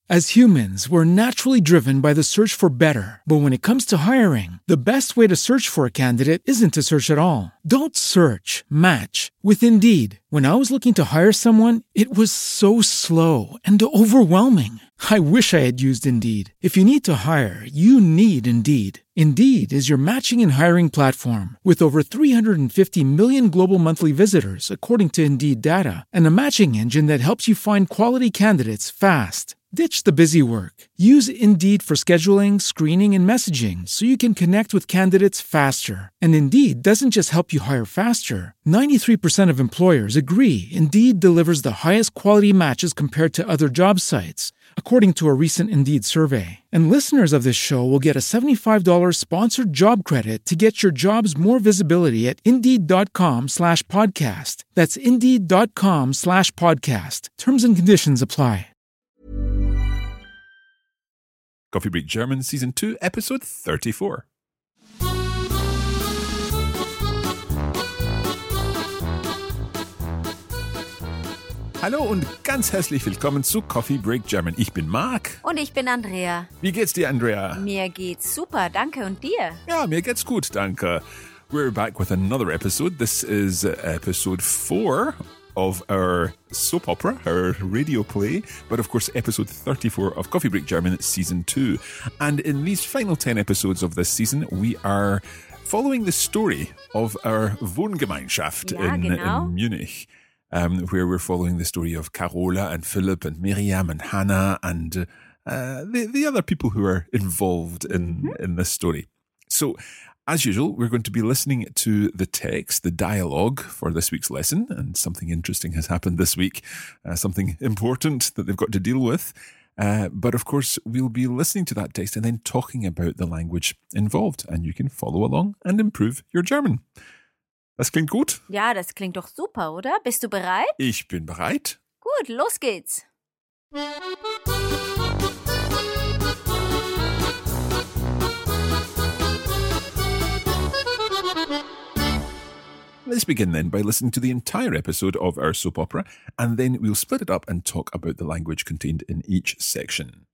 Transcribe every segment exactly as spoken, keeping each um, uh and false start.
As humans, we're naturally driven by the search for better. But when it comes to hiring, the best way to search for a candidate isn't to search at all. Don't search, match with Indeed. When I was looking to hire someone, it was so slow and overwhelming. I wish I had used Indeed. If you need to hire, you need Indeed. Indeed is your matching and hiring platform with over three hundred fifty million global monthly visitors, according to Indeed data, and a matching engine that helps you find quality candidates fast. Ditch the busy work. Use Indeed for scheduling, screening, and messaging so you can connect with candidates faster. And Indeed doesn't just help you hire faster. ninety-three percent of employers agree Indeed delivers the highest quality matches compared to other job sites, according to a recent Indeed survey. And listeners of this show will get a seventy-five dollars sponsored job credit to get your jobs more visibility at Indeed.com slash podcast. That's Indeed.com slash podcast. Terms and conditions apply. Coffee Break German Season two, Episode thirty-four. Hallo und ganz herzlich willkommen zu Coffee Break German. Ich bin Marc. Und ich bin Andrea. Wie geht's dir, Andrea? Mir geht's super, danke. Und dir? Ja, mir geht's gut, danke. We're back with another episode. This is episode four of our soap opera, our radio play, but of course episode thirty-four of Coffee Break German Season two. And in these final ten episodes of this season, we are following the story of our Wohngemeinschaft ja, in, genau. in Munich, um, where we're following the story of Carola and Philip and Miriam and Hannah and uh, the, the other people who are involved in, mm-hmm. in this story. So, as usual, we're going to be listening to the text, the dialogue for this week's lesson, and something interesting has happened this week, uh, something important that they've got to deal with. Uh, but of course, we'll be listening to that text and then talking about the language involved, and you can follow along and improve your German. Das klingt gut? Ja, das klingt doch super, oder? Bist du bereit? Ich bin bereit. Gut, los geht's. Let's begin then by listening to the entire episode of our soap opera, and then we'll split it up and talk about the language contained in each section.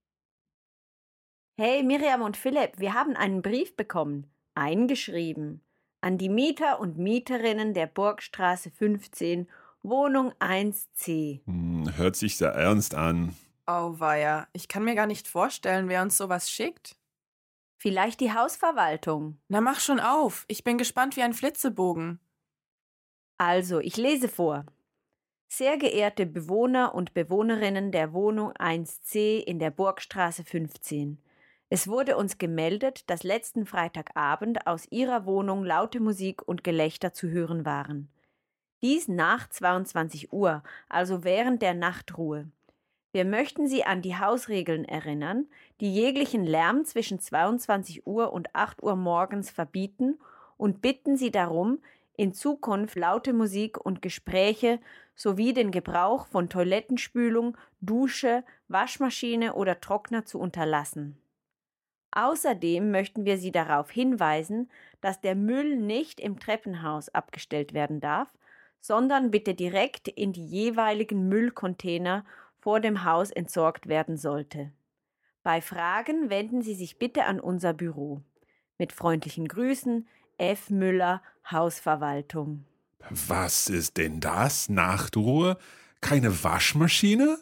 Hey Miriam und Philipp, wir haben einen Brief bekommen, eingeschrieben, an die Mieter und Mieterinnen der Burgstraße fünfzehn, Wohnung eins C. Hm, hört sich sehr ernst an. Auweia, ich kann mir gar nicht vorstellen, wer uns sowas schickt. Vielleicht die Hausverwaltung. Na mach schon auf, ich bin gespannt wie ein Flitzebogen. Also, ich lese vor. Sehr geehrte Bewohner und Bewohnerinnen der Wohnung eins C in der Burgstraße fünfzehn. Es wurde uns gemeldet, dass letzten Freitagabend aus Ihrer Wohnung laute Musik und Gelächter zu hören waren. Dies nach zweiundzwanzig Uhr, also während der Nachtruhe. Wir möchten Sie an die Hausregeln erinnern, die jeglichen Lärm zwischen zweiundzwanzig Uhr und acht Uhr morgens verbieten und bitten Sie darum, in Zukunft laute Musik und Gespräche sowie den Gebrauch von Toilettenspülung, Dusche, Waschmaschine oder Trockner zu unterlassen. Außerdem möchten wir Sie darauf hinweisen, dass der Müll nicht im Treppenhaus abgestellt werden darf, sondern bitte direkt in die jeweiligen Müllcontainer vor dem Haus entsorgt werden sollte. Bei Fragen wenden Sie sich bitte an unser Büro. Mit freundlichen Grüßen, F. Müller, Hausverwaltung. Was ist denn das? Nachtruhe? Keine Waschmaschine?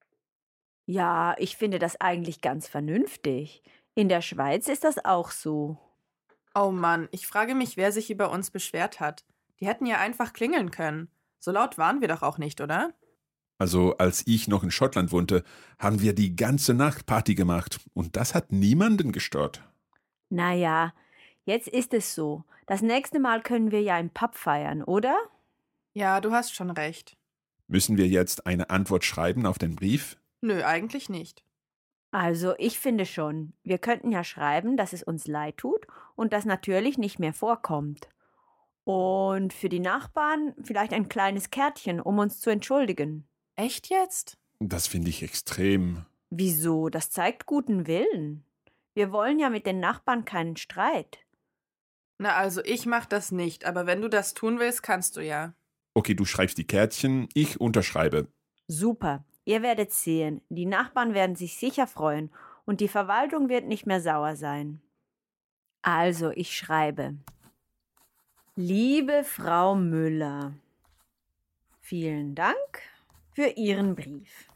Ja, ich finde das eigentlich ganz vernünftig. In der Schweiz ist das auch so. Oh Mann, ich frage mich, wer sich über uns beschwert hat. Die hätten ja einfach klingeln können. So laut waren wir doch auch nicht, oder? Also, als ich noch in Schottland wohnte, haben wir die ganze Nacht Party gemacht. Und das hat niemanden gestört. Naja, jetzt ist es so. Das nächste Mal können wir ja im Pub feiern, oder? Ja, du hast schon recht. Müssen wir jetzt eine Antwort schreiben auf den Brief? Nö, eigentlich nicht. Also, ich finde schon. Wir könnten ja schreiben, dass es uns leid tut und das natürlich nicht mehr vorkommt. Und für die Nachbarn vielleicht ein kleines Kärtchen, um uns zu entschuldigen. Echt jetzt? Das finde ich extrem. Wieso? Das zeigt guten Willen. Wir wollen ja mit den Nachbarn keinen Streit. Na, also ich mach das nicht, aber wenn du das tun willst, kannst du ja. Okay, du schreibst die Kärtchen, ich unterschreibe. Super. Ihr werdet sehen, die Nachbarn werden sich sicher freuen und die Verwaltung wird nicht mehr sauer sein. Also, ich schreibe. Liebe Frau Müller, vielen Dank für Ihren Brief.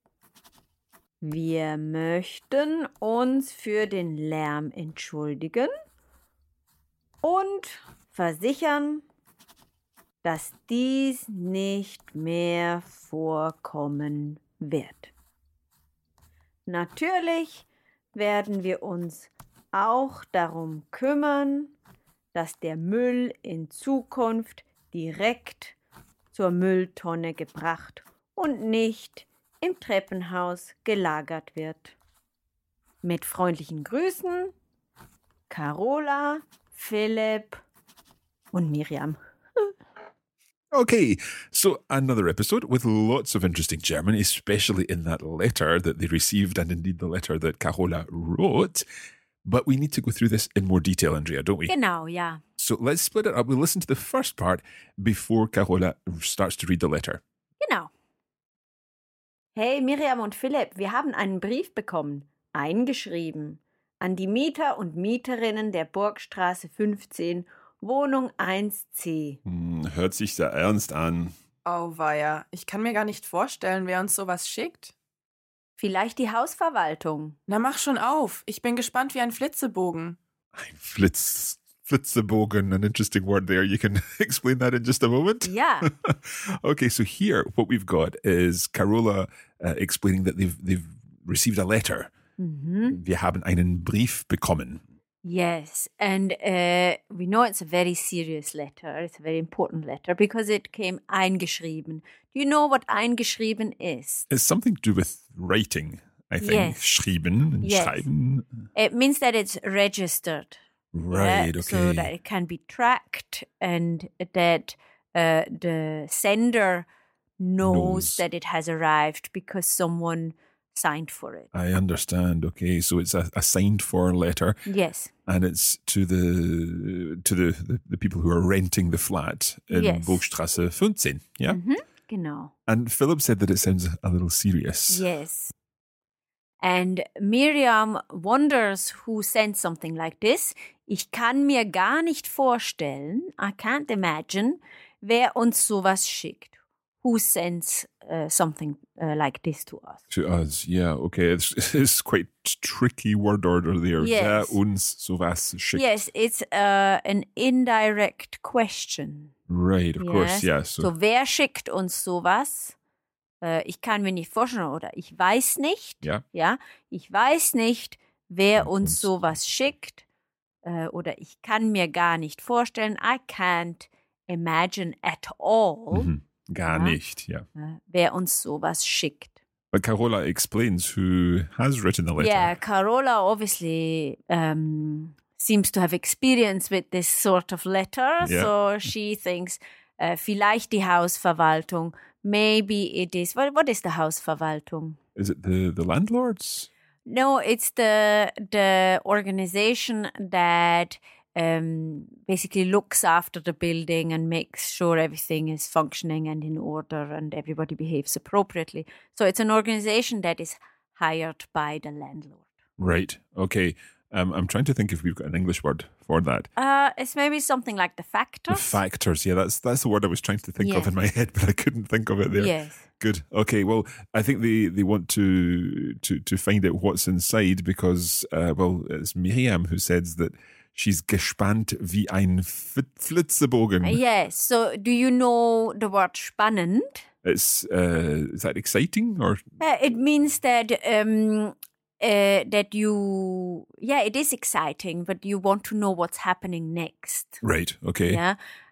Wir möchten uns für den Lärm entschuldigen und versichern, dass dies nicht mehr vorkommen wird. Natürlich werden wir uns auch darum kümmern, dass der Müll in Zukunft direkt zur Mülltonne gebracht und nicht im Treppenhaus gelagert wird. Mit freundlichen Grüßen, Carola, Philipp und Miriam. Okay, so another episode with lots of interesting German, especially in that letter that they received and indeed the letter that Carola wrote. But we need to go through this in more detail, Andrea, don't we? Genau, ja. So let's split it up. We'll listen to the first part before Carola starts to read the letter. Genau. Hey Miriam und Philipp, wir haben einen Brief bekommen, eingeschrieben, an die Mieter und Mieterinnen der Burgstraße fünfzehn, Wohnung eins C. Hm, hört sich sehr ernst an. Auweia, ich kann mir gar nicht vorstellen, wer uns sowas schickt. Vielleicht die Hausverwaltung. Na, mach schon auf. Ich bin gespannt wie ein Flitzebogen. Ein Flitz, Flitzebogen, an interesting word there. You can explain that in just a moment. Ja. Okay, so here what we've got is Carola uh, explaining that they've, they've received a letter. Mhm. Wir haben einen Brief bekommen. Yes, and uh, we know it's a very serious letter. It's a very important letter because it came eingeschrieben. Do you know what eingeschrieben is? It's something to do with writing, I think. Yes. Schreiben, Yes. schreiben. It means that it's registered. Right, yeah, okay. So that it can be tracked and that uh, the sender knows, Knows. that it has arrived because someone signed for it. I understand. Okay, so it's a, a signed for letter, Yes. and it's to the to the, the, the people who are renting the flat in Yes. Burgstraße fünfzehn. Yeah, Mhm, genau. and Philip said that it sounds a little serious. Yes. And Miriam wonders who sent something like this. Ich kann mir gar nicht vorstellen, I can't imagine, wer uns sowas schickt. Who sends uh, something uh, like this to us? To us, yeah, okay. It's, it's quite tricky word order there. Yes. Wer uns sowas schickt. Yes, it's uh, an indirect question. Right, of course, Yes. yeah. So, So, wer schickt uns sowas? Äh, ich kann mir nicht vorstellen oder ich weiß nicht. ja. Ja, ich weiß nicht, wer Ja, uns uns. sowas schickt. Äh, oder ich kann mir gar nicht vorstellen. I can't imagine at all, Mhm. Gar Ja. nicht, yeah. äh, wer uns sowas schickt. But Carola explains who has written the letter. Yeah, Carola obviously um, seems to have experience with this sort of letter. Yeah. So she thinks, uh, vielleicht die Hausverwaltung. Maybe it is. What, what is the Hausverwaltung? Is it the, the landlords? No, it's the the organization that um, basically looks after the building and makes sure everything is functioning and in order and everybody behaves appropriately. So it's an organization that is hired by the landlord. Right, okay. Um, I'm trying to think if we've got an English word for that. Uh, it's maybe something like the The factors. factors, yeah, that's that's the word I was trying to think of Yeah. in my head, but I couldn't think of it there. Yes. Good. Okay. Well, I think they, they want to to to find out what's inside because uh, well, it's Miriam who says that she's gespannt wie ein F- Flitzebogen. Yes. So, do you know the word spannend? It's uh, is that exciting or Uh, it means that um, uh, that you, yeah, it is exciting, but you want to know what's happening next. right? Okay. Yeah.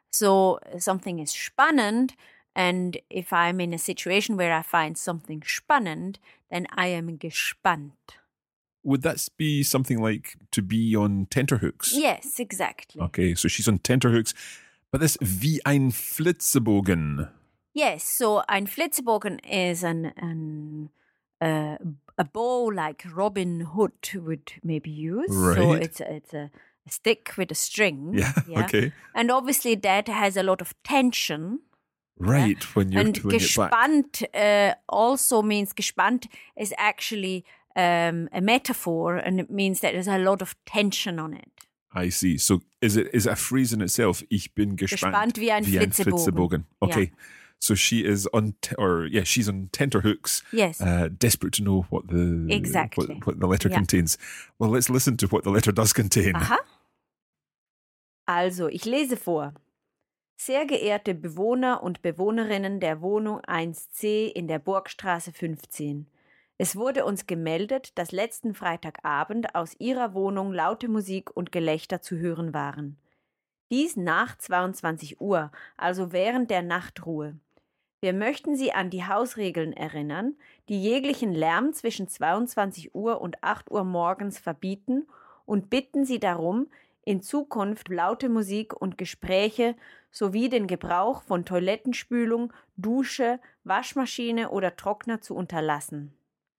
So something is spannend, and if I'm in a situation where I find something spannend, then I am gespannt. Would that be something like to be on tenterhooks? Yes, exactly. Okay, so she's on tenterhooks, but this wie ein Flitzebogen. Yes, so ein Flitzebogen is an, an uh, a bow like Robin Hood would maybe use. So Right. it's a, it's a, a stick with a string. Yeah. Okay. And obviously that has a lot of tension. Right, Yeah? when you're And doing it back. gespannt uh, also means gespannt is actually um, a metaphor, and it means that there's a lot of tension on it. I see. So is it is it a phrase in itself? Ich bin gespannt, Gespannt wie ein Flitzebogen. Okay. Yeah. So she is on, t- or yeah, she's on tenterhooks. Yes. Uh, desperate to know what the Exactly. what, what the letter Yeah. contains. Well, let's listen to what the letter does contain. Aha. Also, ich lese vor. Sehr geehrte Bewohner und Bewohnerinnen der Wohnung eins C in der Burgstraße fünfzehn. Es wurde uns gemeldet, dass letzten Freitagabend aus Ihrer Wohnung laute Musik und Gelächter zu hören waren. Dies nach zweiundzwanzig Uhr, also während der Nachtruhe. Wir möchten Sie an die Hausregeln erinnern, die jeglichen Lärm zwischen zweiundzwanzig Uhr und acht Uhr morgens verbieten und bitten Sie darum, in Zukunft laute Musik und Gespräche sowie den Gebrauch von Toilettenspülung, Dusche, Waschmaschine oder Trockner zu unterlassen.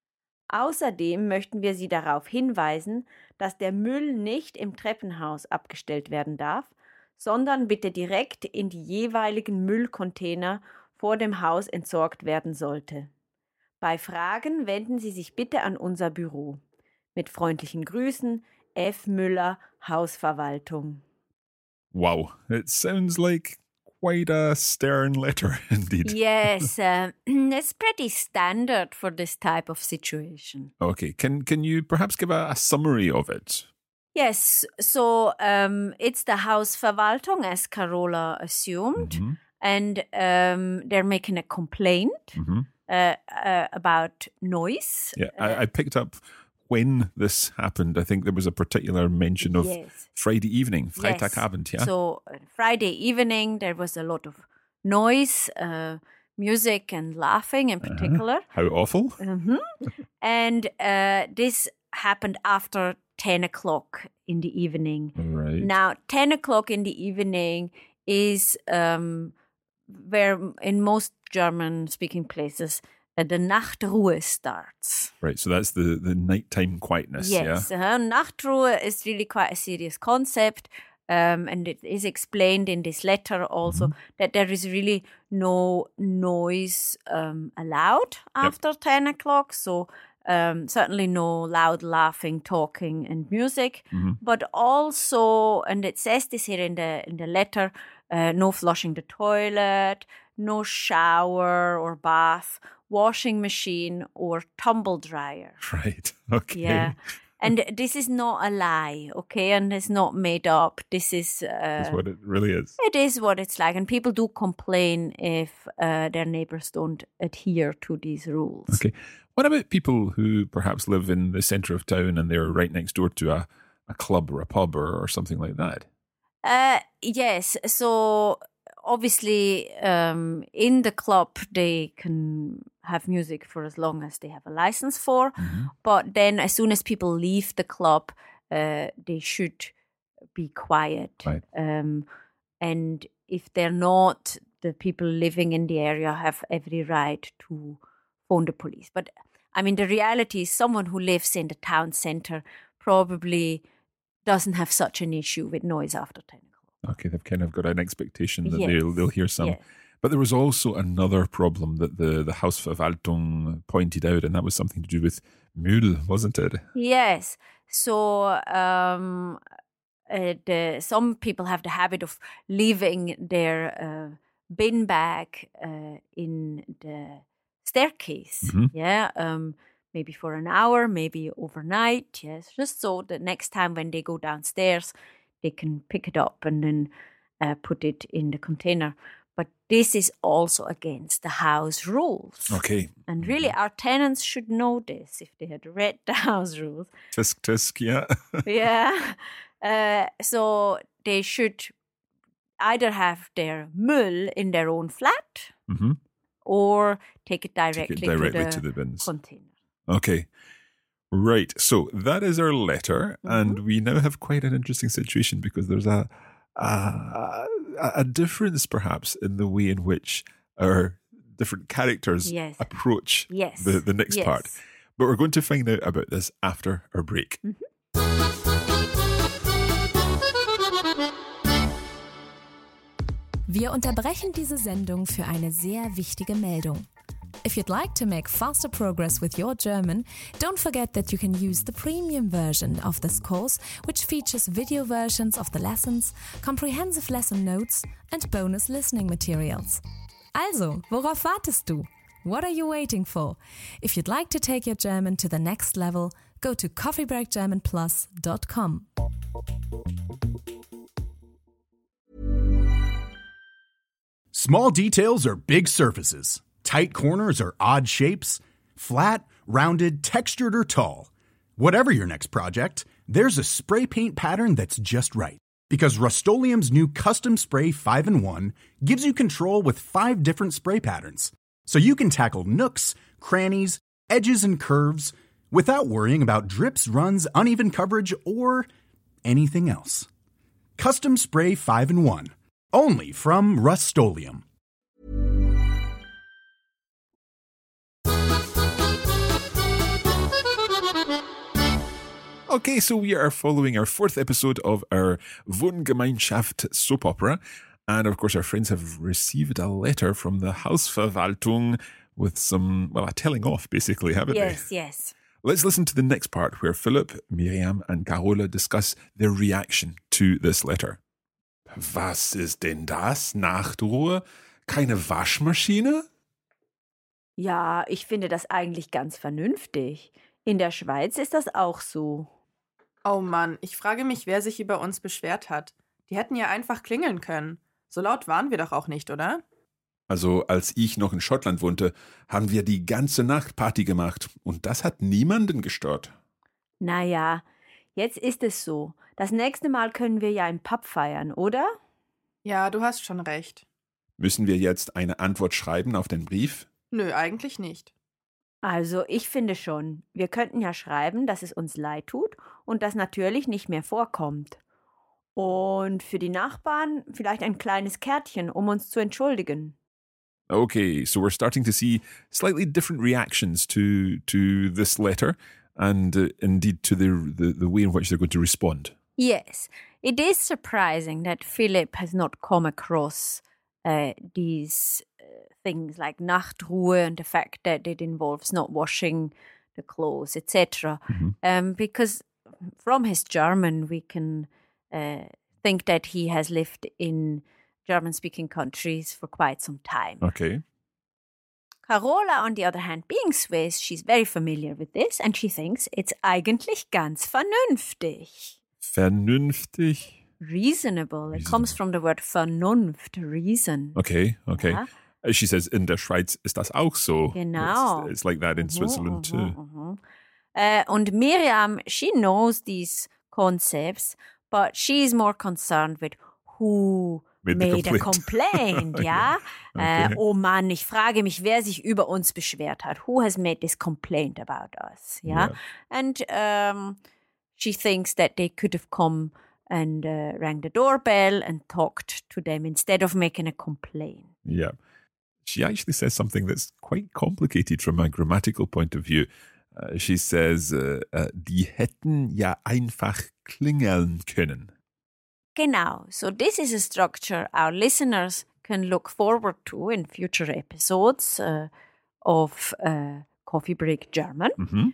Außerdem möchten wir Sie darauf hinweisen, dass der Müll nicht im Treppenhaus abgestellt werden darf, sondern bitte direkt in die jeweiligen Müllcontainer vor dem Haus entsorgt werden sollte. Bei Fragen wenden Sie sich bitte an unser Büro. Mit freundlichen Grüßen, F. Müller, Hausverwaltung. Wow, it sounds like quite a stern letter indeed. Yes, uh, it's pretty standard for this type of situation. Okay, can can you perhaps give a, a summary of it? Yes, so um, it's the Hausverwaltung, as Carola assumed, Mhm. and um, they're making a complaint Mhm. uh, uh, about noise. Yeah, Uh, I, I picked up when this happened. I think there was a particular mention of yes. Friday evening, Yes. Freitagabend, yeah? So uh, Friday evening, there was a lot of noise, uh, music and laughing in particular. How awful. Mhm. And uh, this happened after ten o'clock in the evening. Right. Now, ten o'clock in the evening is um, where in most German-speaking places uh, the Nachtruhe starts. Right, so that's the, the nighttime quietness, Yes, yeah? uh, Nachtruhe is really quite a serious concept, um, and it is explained in this letter also that there is really no noise um, allowed after ten o'clock. So um, certainly no loud laughing, talking, and music, but also, and it says this here in the in the letter, uh, no flushing the toilet, no shower or bath, washing machine or tumble dryer. Right, okay. Yeah. And this is not a lie, okay? And it's not made up. This is... Uh, That's what it really is. it is what it's like. And people do complain if uh, their neighbors don't adhere to these rules. Okay. What about people who perhaps live in the centre of town and they're right next door to a, a club or a pub or, or something like that? Uh, yes. So obviously um, in the club they can have music for as long as they have a license for. Mm-hmm. But then as soon as people leave the club, uh, they should be quiet. Right. Um, and if they're not, the people living in the area have every right to phone the police. But I mean, the reality is someone who lives in the town centre probably doesn't have such an issue with noise after ten o'clock. Okay, they've kind of got an expectation that Yes. they'll, they'll hear some. Yes. But there was also another problem that the, the Hausverwaltung pointed out, and that was something to do with Müll, wasn't it? Yes. So um, uh, the, some people have the habit of leaving their uh, bin bag uh, in the staircase. Mhm. Yeah. Um, maybe for an hour, maybe overnight. Yes. Just so that next time when they go downstairs, they can pick it up and then uh, put it in the container. But this is also against the house rules. Okay. And really, our tenants should know this if they had read the house rules. Tisk, tisk, yeah. Yeah. Uh, so they should either have their Müll in their own flat hmm or take it directly, Take it directly to the, to the bins. container. Okay. Right. So that is our letter. Mm-hmm. And we now have quite an interesting situation because there's a, a, a difference perhaps in the way in which our different characters Yes. approach Yes. the, the next Yes. part. But we're going to find out about this after our break. Wir unterbrechen diese Sendung für eine sehr wichtige Meldung. If you'd like to make faster progress with your German, don't forget that you can use the premium version of this course, which features video versions of the lessons, comprehensive lesson notes and bonus listening materials. Also, worauf wartest du? What are you waiting for? If you'd like to take your German to the next level, go to coffee break german plus dot com. Small details are big surfaces. Tight corners are odd shapes. Flat, rounded, textured, or tall. Whatever your next project, there's a spray paint pattern that's just right. Because Rust-Oleum's new Custom Spray five in one gives you control with five different spray patterns. So you can tackle nooks, crannies, edges, and curves without worrying about drips, runs, uneven coverage, or anything else. Custom Spray five in one. Only from Rust-Oleum. Okay, so we are following our fourth episode of our Wohngemeinschaft soap opera. And of course, our friends have received a letter from the Hausverwaltung with some, well, a telling off, basically, haven't Yes, they? yes. Let's listen to the next part where Philipp, Miriam, and Carola discuss their reaction to this letter. Was ist denn das? Nachtruhe? Keine Waschmaschine? Ja, ich finde das eigentlich ganz vernünftig. In der Schweiz ist das auch so. Oh Mann, ich frage mich, wer sich über uns beschwert hat. Die hätten ja einfach klingeln können. So laut waren wir doch auch nicht, oder? Also, als ich noch in Schottland wohnte, haben wir die ganze Nacht Party gemacht. Und das hat niemanden gestört. Naja, jetzt ist es so. Das nächste Mal können wir ja im Pub feiern, oder? Ja, du hast schon recht. Müssen wir jetzt eine Antwort schreiben auf den Brief? Nö, eigentlich nicht. Also, ich finde schon. Wir könnten ja schreiben, dass es uns leid tut und das natürlich nicht mehr vorkommt. Und für die Nachbarn vielleicht ein kleines Kärtchen, um uns zu entschuldigen. Okay, so we're starting to see slightly different reactions to to this letter and uh, indeed to the, the the way in which they're going to respond. Yes, it is surprising that Philip has not come across uh, these uh, things like Nachtruhe and the fact that it involves not washing the clothes, et cetera. Mhm. Um, because from his German, we can uh, think that he has lived in German-speaking countries for quite some time. Okay. Carola, on the other hand, being Swiss, she's very familiar with this and she thinks it's eigentlich ganz vernünftig. Vernünftig. Reasonable. It comes from the word Vernunft, reason. Okay, okay. Ja. Uh, She says, in der Schweiz ist das auch so. Genau. It's, it's like that in Mhm, Switzerland mhm, too. mhm. Uh, und Miriam, she knows these concepts, but she's more concerned with who Made the made a complaint. complaint, ja? Okay. Äh, oh Mann, ich frage mich, wer sich über uns beschwert hat. Who has made this complaint about us, ja? Yeah. And um, she thinks that they could have come and uh, rang the doorbell and talked to them instead of making a complaint. Yeah. She actually says something that's quite complicated from a grammatical point of view. Uh, she says, uh, uh, die hätten ja einfach klingeln können. Genau. So this is a structure our listeners can look forward to in future episodes uh, of uh, Coffee Break German. Mhm.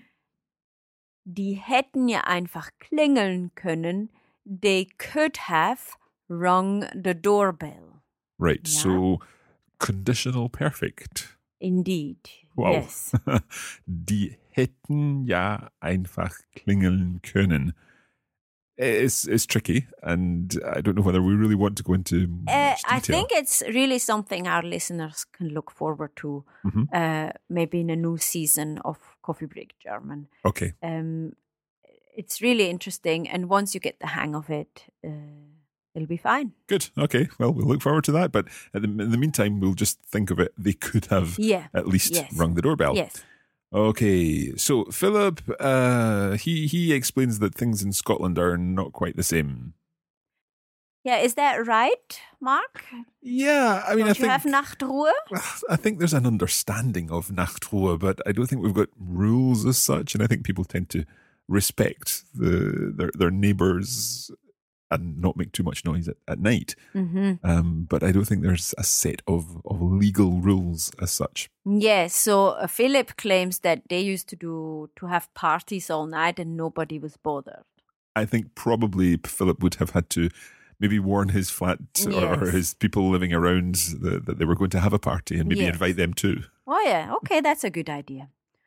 Die hätten ja einfach klingeln können. They could have rung the doorbell. Right, Yeah. so conditional perfect. Indeed. Wow. Yes. Die hätten ja einfach klingeln können. It's, it's tricky, and I don't know whether we really want to go into Uh, much I detail. think it's really something our listeners can look forward to, Mhm. uh, maybe in a new season of Coffee Break German. Okay, Um, it's really interesting, and once you get the hang of it, uh, it'll be fine. good. Okay, well, we'll look forward to that. But in the, in the meantime, we'll just think of it. They could have Yeah. at least Yes. rung the doorbell. Yes. Okay, so Philip, uh, he he explains that things in Scotland are not quite the same. Yeah, is that right, Mark? Yeah, I mean, Don't I you think have Nachtruhe? I think there's an understanding of Nachtruhe, but I don't think we've got rules as such, and I think people tend to respect the their their neighbours' and not make too much noise at, at night. Mhm. Um, but I don't think there's a set of, of legal rules as such. Yes, so uh, Philip claims that they used to do to have parties all night and nobody was bothered. I think probably Philip would have had to maybe warn his flat or, or Yes. his people living around the, that they were going to have a party and maybe Yes. invite them too. Oh yeah, okay, that's a good idea.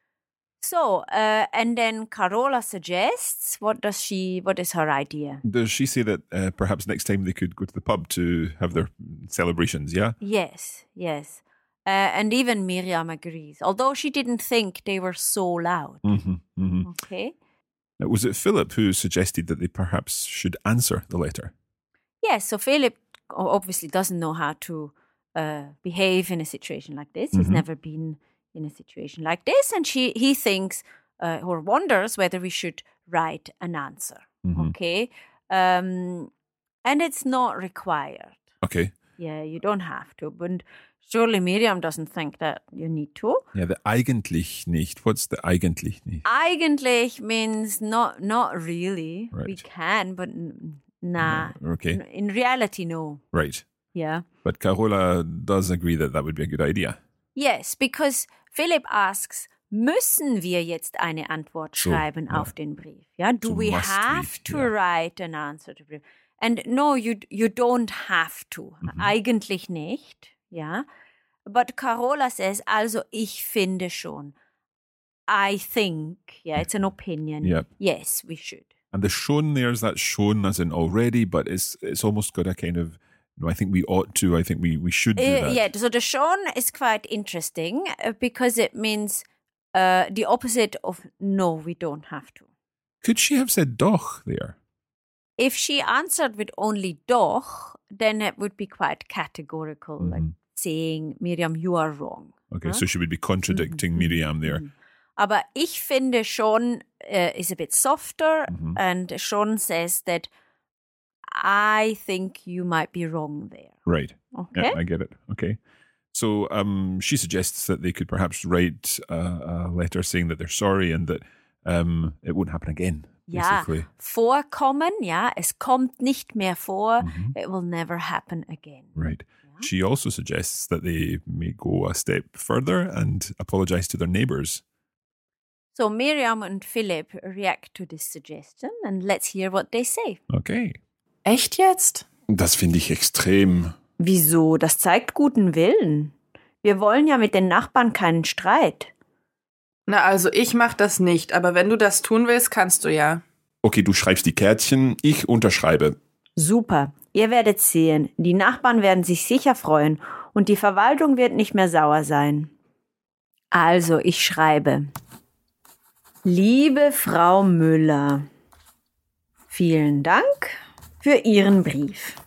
So, uh, and then Carola suggests, what does she, what is her idea? Does she say that uh, perhaps next time they could go to the pub to have their celebrations, yeah? Yes, yes. Uh, and even Miriam agrees, although she didn't think they were so loud. Mm-hmm, mm-hmm. Okay. Now, was it Philip who suggested that they perhaps should answer the letter? Yes, so Philip o- obviously doesn't know how to uh, behave in a situation like this. He's Mhm. never been in a situation like this, and she he thinks uh, or wonders whether we should write an answer. Mhm. Okay, um, and it's not required. Okay. Yeah, you don't have to, but surely Miriam doesn't think that you need to. Yeah, the eigentlich nicht. What's the eigentlich nicht? Eigentlich means not not really. We Right. can, but n- nah. Okay, N- In reality, no. right. Yeah. But Carola does agree that that would be a good idea. Yes, because Philipp asks, müssen wir jetzt eine Antwort So, schreiben ja. auf den Brief? Ja, do So we must have we, to ja. write an answer to the brief? And no, you you don't have to. Mhm. Eigentlich nicht, ja. But Carola says, also ich finde schon. I think, yeah, it's an opinion. Yep. Yes, we should. And the schon there's that schon as in already, but it's it's almost got a kind of, no, I think we ought to, I think we, we should do Uh, that. yeah, so the schon is quite interesting uh, because it means uh, the opposite of no, we don't have to. Could she have said doch there? If she answered with only doch, then it would be quite categorical, like Mhm. saying, Miriam, you are wrong. Okay, Huh? so she would be contradicting Mhm. Miriam there. Mhm. Aber ich finde schon uh, is a bit softer, Mhm. and schon says that I think you might be wrong there. Right. Okay? Yeah, I get it. Okay. So um, she suggests that they could perhaps write a, a letter saying that they're sorry and that um, it won't happen again, Ja, basically. vorkommen, ja, es kommt nicht mehr vor, Mhm. it will never happen again. Right. Ja. She also suggests that they may go a step further and apologize to their neighbors. So Miriam and Philip react to this suggestion, and let's hear what they say. Okay. Echt jetzt? Das finde ich extrem. Wieso? Das zeigt guten Willen. Wir wollen ja mit den Nachbarn keinen Streit. Na, also ich mach das nicht, aber wenn du das tun willst, kannst du ja. Okay, du schreibst die Kärtchen, ich unterschreibe. Super, ihr werdet sehen, die Nachbarn werden sich sicher freuen und die Verwaltung wird nicht mehr sauer sein. Also, ich schreibe. Liebe Frau Müller, vielen Dank für Ihren Brief.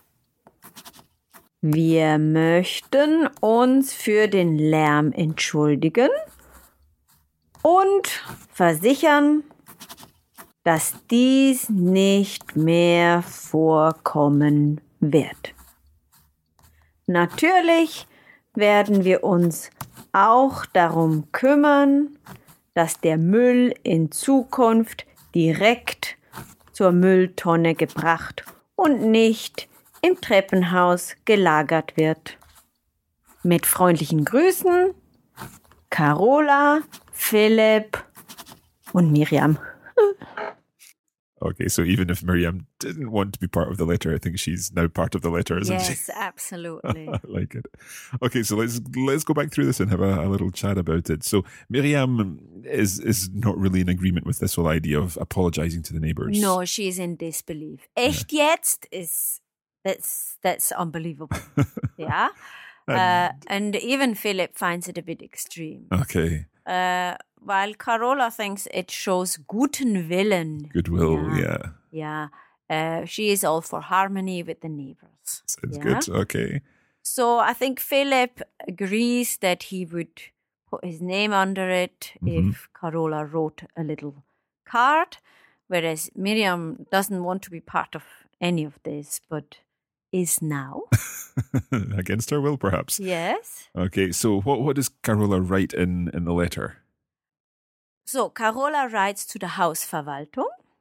Wir möchten uns für den Lärm entschuldigen und versichern, dass dies nicht mehr vorkommen wird. Natürlich werden wir uns auch darum kümmern, dass der Müll in Zukunft direkt zur Mülltonne gebracht und nicht im Treppenhaus gelagert wird. Mit freundlichen Grüßen, Carola, Philipp und Miriam. Okay, so even if Miriam didn't want to be part of the letter, I think she's now part of the letter, isn't she? Yes, absolutely. I like it. Okay, so let's let's go back through this and have a, a little chat about it. So Miriam is is not really in agreement with this whole idea of apologizing to the neighbors. No, she's in disbelief. Echt jetzt is that's that's unbelievable. Yeah. Uh, and even Philip finds it a bit extreme. Okay. Uh, while Carola thinks it shows guten Willen. Goodwill, Yeah. yeah. Yeah. Uh, she is all for harmony with the neighbors. Sounds Yeah. good. Okay. So I think Philip agrees that he would put his name under it Mhm. if Carola wrote a little card, whereas Miriam doesn't want to be part of any of this, but is now. Against her will, perhaps. Yes. Okay, so what what does Carola write in, in the letter? So Carola writes to the Hausverwaltung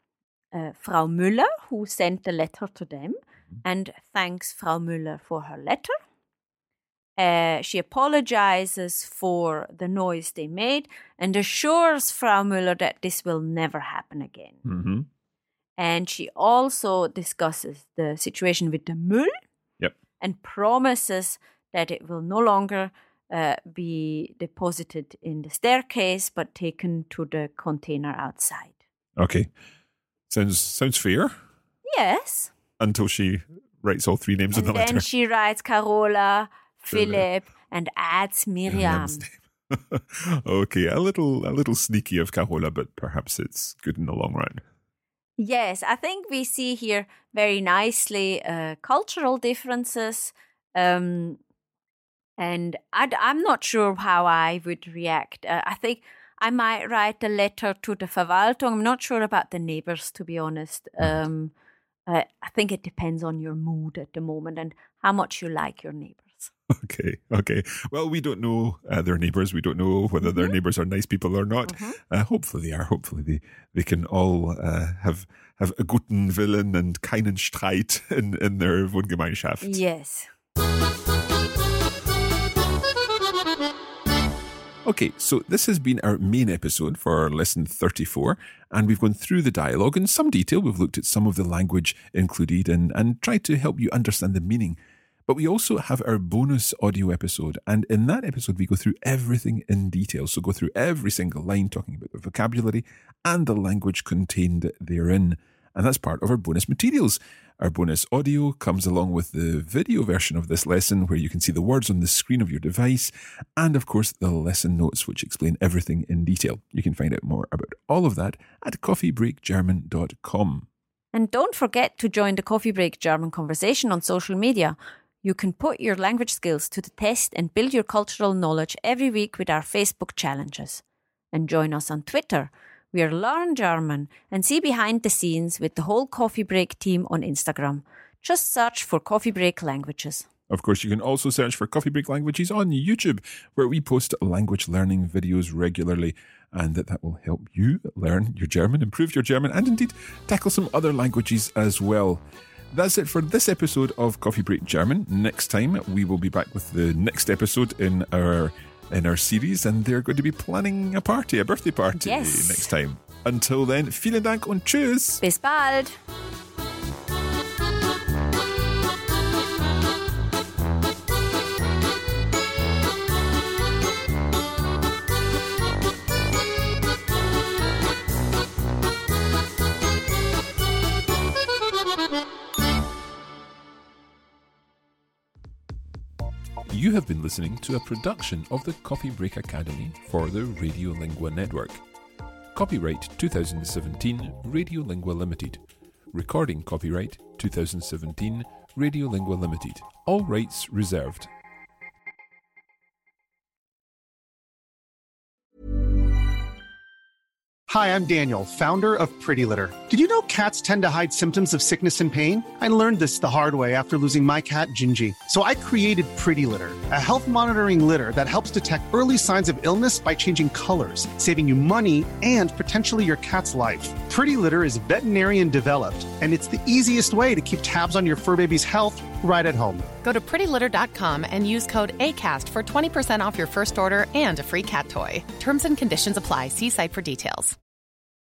uh, Frau Müller, who sent the letter to them, and thanks Frau Müller for her letter. Uh, she apologizes for the noise they made and assures Frau Müller that this will never happen again. Mm-hmm. And she also discusses the situation with the Müll yep. and promises that it will no longer uh, be deposited in the staircase but taken to the container outside. Okay. Sounds sounds fair. Yes. Until she writes all three names and in the letter. And then she writes Carola, Philip, and adds Miriam. Okay, a little a little sneaky of Carola, but perhaps it's good in the long run. Yes, I think we see here very nicely uh, cultural differences. Um, and I, I'm not sure how I would react. Uh, I think I might write a letter to the Verwaltung. I'm not sure about the neighbors, to be honest. Um, uh, I think it depends on your mood at the moment and how much you like your neighbors. Okay, okay. Well, we don't know uh, their neighbours. We don't know whether mm-hmm. their neighbours are nice people or not. Mm-hmm. Uh, hopefully they are. Hopefully they, they can all uh, have have a guten Willen and keinen Streit in, in their Wohngemeinschaft. Yes. Okay, so this has been our main episode for lesson thirty-four, and we've gone through the dialogue in some detail. We've looked at some of the language included and, and tried to help you understand the meaning. But we also have our bonus audio episode, and in that episode we go through everything in detail. So go through every single line talking about the vocabulary and the language contained therein. And that's part of our bonus materials. Our bonus audio comes along with the video version of this lesson where you can see the words on the screen of your device and, of course, the lesson notes which explain everything in detail. You can find out more about all of that at coffee break german dot com. And don't forget to join the Coffee Break German conversation on social media. You can put your language skills to the test and build your cultural knowledge every week with our Facebook challenges. And join us on Twitter. We are Learn German and see behind the scenes with the whole Coffee Break team on Instagram. Just search for Coffee Break Languages. Of course, you can also search for Coffee Break Languages on YouTube, where we post language learning videos regularly, and that, that will help you learn your German, improve your German, and indeed tackle some other languages as well. That's it for this episode of Coffee Break German. Next time, we will be back with the next episode in our in our series, and they're going to be planning a party, a birthday party yes. next time. Until then, vielen Dank und tschüss. Bis bald. You have been listening to a production of the Coffee Break Academy for the Radiolingua Network. Copyright twenty seventeen Radiolingua Limited. Recording copyright twenty seventeen Radiolingua Limited. All rights reserved. Hi, I'm Daniel, founder of Pretty Litter. Did you know cats tend to hide symptoms of sickness and pain? I learned this the hard way after losing my cat, Gingy. So I created Pretty Litter, a health monitoring litter that helps detect early signs of illness by changing colors, saving you money and potentially your cat's life. Pretty Litter is veterinarian developed, and it's the easiest way to keep tabs on your fur baby's health right at home. Go to pretty litter dot com and use code ACAST for twenty percent off your first order and a free cat toy. Terms and conditions apply. See site for details.